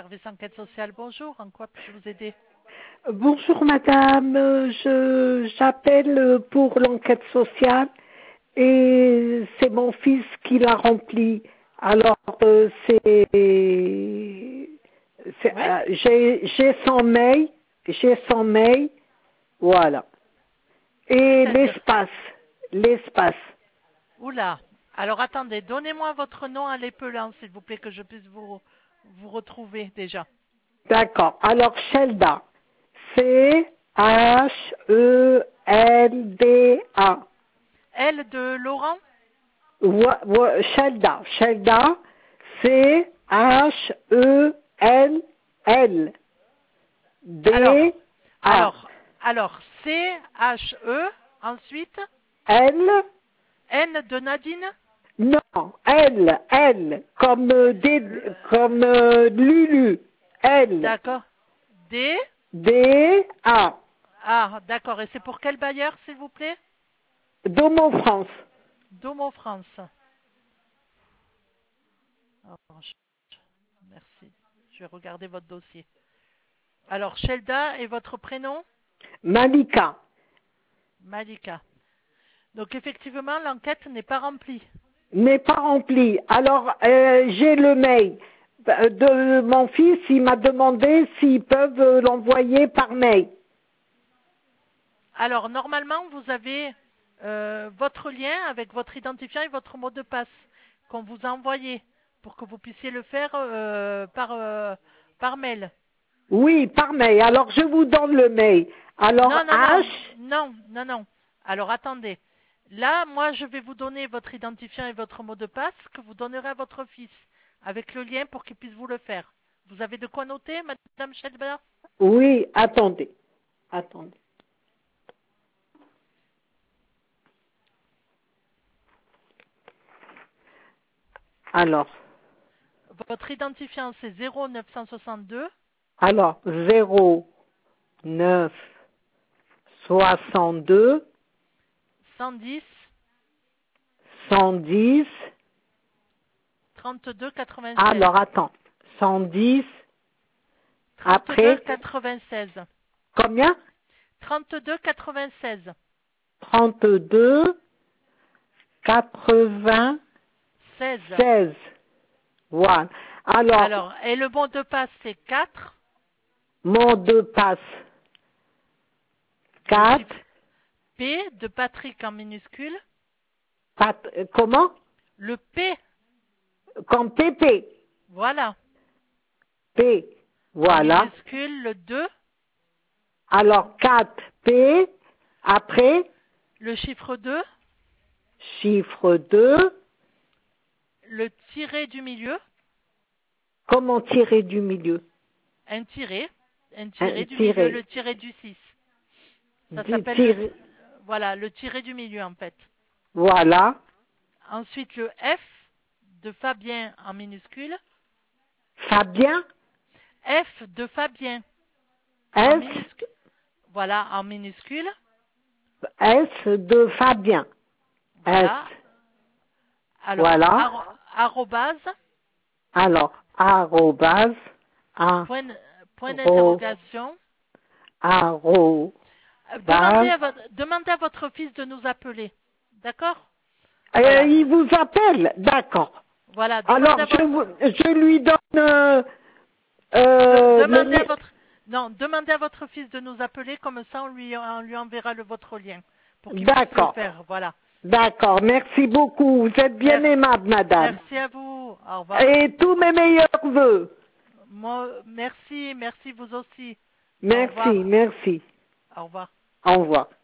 service enquête sociale, bonjour. En quoi puis-je vous aider? Bonjour madame, j'appelle pour l'enquête sociale et c'est mon fils qui l'a rempli. Alors Oui? j'ai son mail, voilà. Et C'est-à-dire? l'espace. Oula. Alors attendez, donnez-moi votre nom à l'épelant, s'il vous plaît, que je puisse vous retrouver déjà. D'accord. Alors Shelda, Chelda. L de Laurent? Shelda, ChelldA. Alors, alors, C-H-E, ensuite, L, N de Nadine? non, L, comme Lulu, L, D'accord. D? D-A, Ah, d'accord. Et c'est pour quel bailleur, s'il vous plaît? Domo France. Domo France. Alors, merci. Je vais regarder votre dossier. Alors, Shelda et votre prénom? Malika, Malika. Donc, effectivement, l'enquête n'est pas remplie. n'est pas rempli. Alors, j'ai le mail de mon fils, il m'a demandé s'ils peuvent l'envoyer par mail. Alors, normalement, vous avez votre lien avec votre identifiant et votre mot de passe qu'on vous a envoyé pour que vous puissiez le faire par mail. Oui, par mail. Alors, je vous donne le mail. Alors, Non, non, H, non, non, non, non. Alors, attendez. Là, moi, je vais vous donner votre identifiant et votre mot de passe que vous donnerez à votre fils avec le lien pour qu'il puisse vous le faire. Vous avez de quoi noter, Madame Shelda? oui, attendez. Attendez. Alors, Votre identifiant, c'est 0962 09 62 110 110. 32 96. Alors, attends. 110. 32 Après, 96. combien? 32 96. 32 96. 16. Voilà. Alors, Alors, et le mot de passe, c'est 4. mot de passe Le 4. chiffre P de Patrick en minuscule. Comment? Le P, Comme PP. voilà. P. En Voilà. minuscule, le 2. Alors 4 P. Après, Le chiffre 2. chiffre 2. Le tiré du milieu. Comment tirer du milieu? Un tiré. Un Un tiré du milieu, tiré. le tiré du 6. Ça Du s'appelle tiré. voilà, le tiré du milieu, en fait. Voilà. Ensuite, le F de Fabien en minuscule. Fabien. F de Fabien en S. minuscule. Voilà, en minuscule. S de Fabien. S. Voilà. Alors, Voilà. arrobase, Alors, arrobase. point, point Arro, d'interrogation. arrobase. Demandez à votre fils de nous appeler. D'accord? Et Voilà. il vous appelle. D'accord. Voilà. Alors, je lui donne Demandez à le... votre, non, demandez à votre fils de nous appeler, comme ça on lui enverra votre lien pour qu'il puisse le D'accord. faire. Voilà. D'accord. Merci beaucoup. Vous êtes bien Merci, aimable, madame. merci à vous. Au revoir. Et tous mes meilleurs vœux. Merci, merci vous aussi. Au Merci, revoir. merci. Au revoir. Au revoir.